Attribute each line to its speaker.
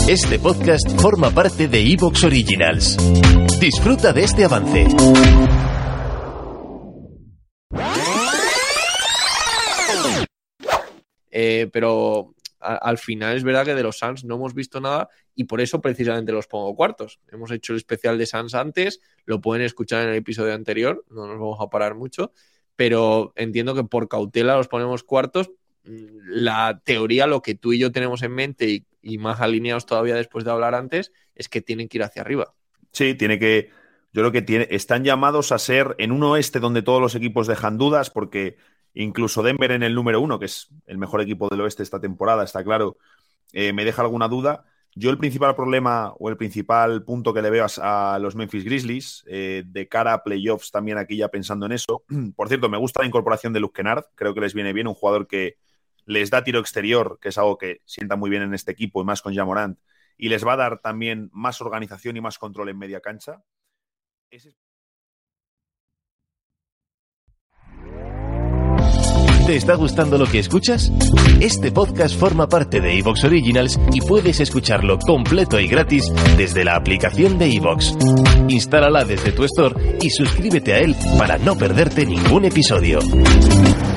Speaker 1: Este podcast forma parte de Evox Originals. Disfruta de este avance.
Speaker 2: Pero al final es verdad que de los Suns no hemos visto nada y por eso precisamente los pongo cuartos. Hemos hecho el especial de Suns antes, lo pueden escuchar en el episodio anterior, no nos vamos a parar mucho, pero entiendo que por cautela los ponemos cuartos. La teoría, lo que tú y yo tenemos en mente y más alineados todavía después de hablar antes, es que tienen que ir hacia arriba.
Speaker 3: Sí, yo creo que están llamados a ser en un oeste donde todos los equipos dejan dudas, porque incluso Denver en el número 1, que es el mejor equipo del oeste esta temporada, está claro, me deja alguna duda. Yo el principal problema o el principal punto que le veo a los Memphis Grizzlies de cara a playoffs, también aquí ya pensando en eso. Por cierto, me gusta la incorporación de Luke Kennard, creo que les viene bien, un jugador que les da tiro exterior, que es algo que sienta muy bien en este equipo y más con Ja Morant, y les va a dar también más organización y más control en media cancha.
Speaker 1: ¿Te está gustando lo que escuchas? Este podcast forma parte de Evox Originals y puedes escucharlo completo y gratis desde la aplicación de Evox. Instálala desde tu store y suscríbete a él para no perderte ningún episodio.